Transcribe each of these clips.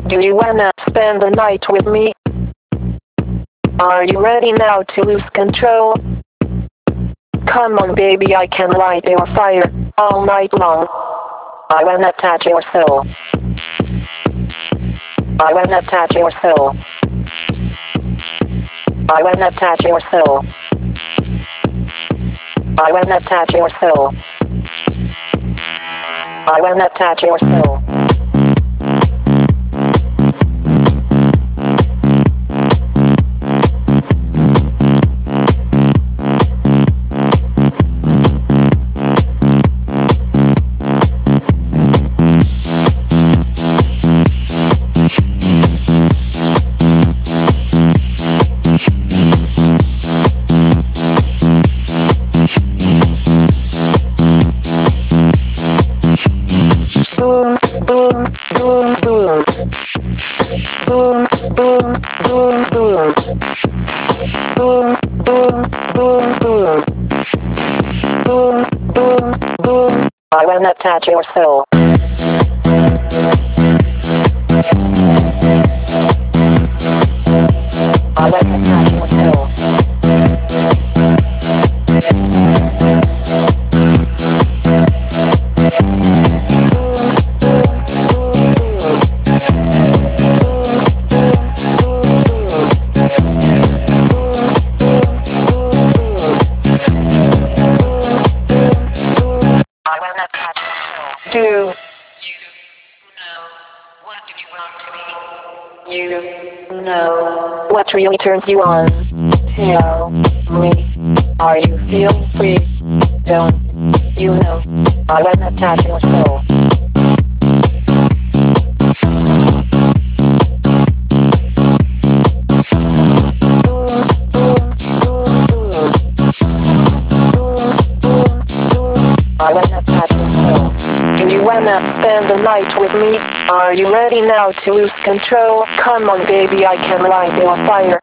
Do you wanna spend the night with me? Are you ready now to lose control? Come on baby, I can light your fire all night long. I wanna touch your soul. I wanna touch your soul. I wanna touch your soul. I wanna touch your soul. I wanna touch your soul. Boom, boom, boom, boom. Boom, boom, boom, boom. Boom, boom, boom, boom. Boom, boom, boom. I wanna touch your soul. I wanna touch your soul. Do you know what do you want to be? You know what really turns you on? Tell me, are you feeling free? Don't you know I wanna touch your soul? I wanna touch your soul. Do you wanna spend the night with me? Are you ready now to lose control? Come on baby, I can light your fire.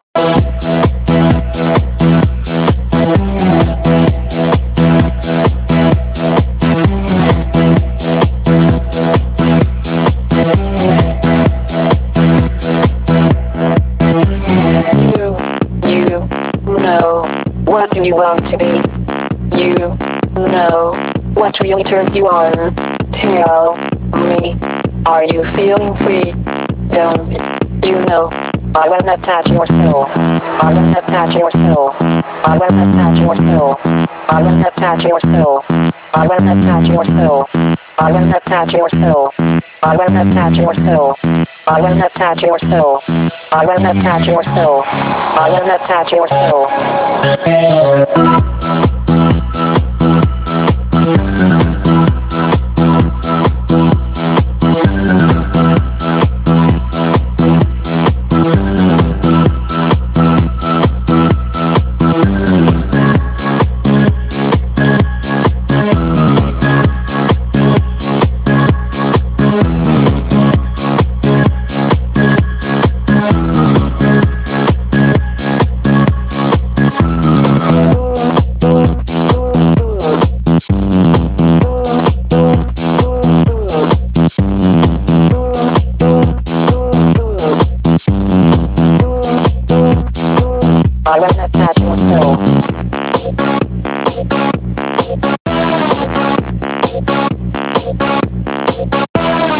You know what do you want to be? You know what really turns you on? Tell me, are you feeling free? Don't you know I wanna touch your soul? I wanna touch your soul. I wanna touch your soul. I wanna touch your soul. I wanna touch your soul. I wanna touch your soul. I wanna touch your soul. I wanna touch your soul. I wanna touch your soul. I wanna touch your soul.